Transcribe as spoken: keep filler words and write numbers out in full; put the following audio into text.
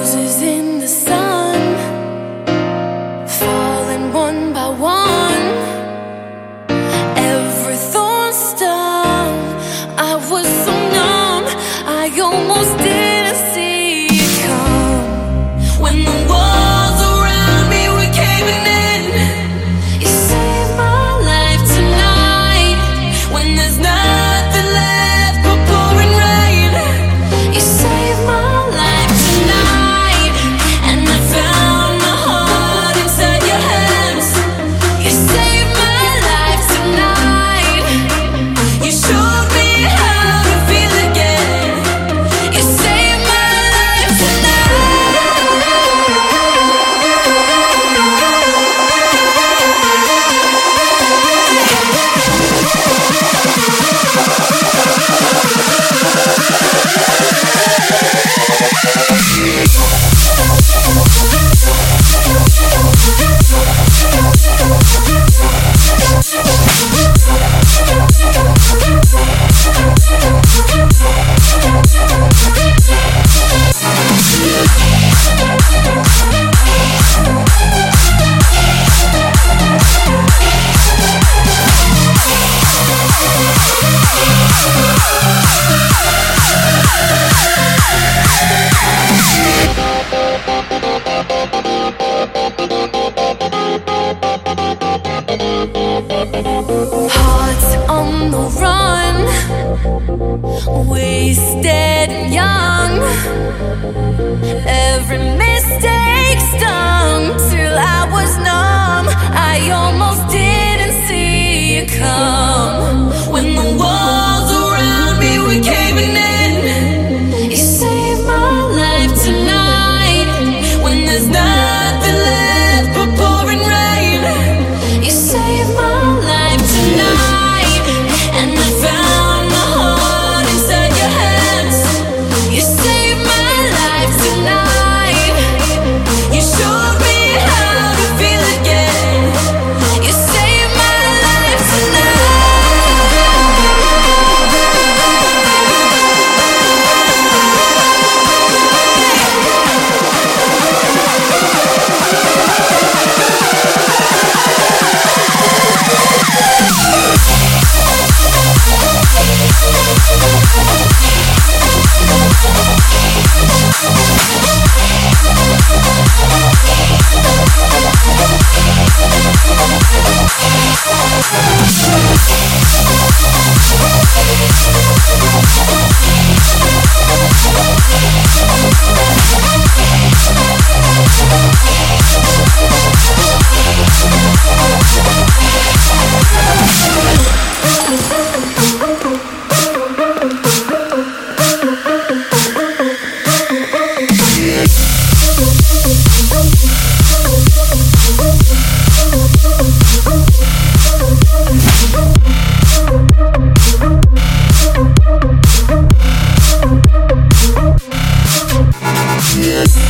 Roses in the sun, falling one by one. Every thorn stung, I was so numb, I almost didn't see it come. When the walls around me were caving in, you saved my life tonight. When there's nothing left but pouring rain, you saved my life tonight. And I found my heart inside your hands. You saved my life tonight. You showed me how to feel again. You saved my life tonight. Hearts on the run, wasted and young. Every mistake stung till I was numb. I almost didn't see it come. When the walls around me were caving in, you saved my life tonight. When there's nothing left but pouring rain, you saved my life tonight. And I found my heart inside your hands. You saved my life tonight. You showed me how to feel again. You saved my life tonight. Yes.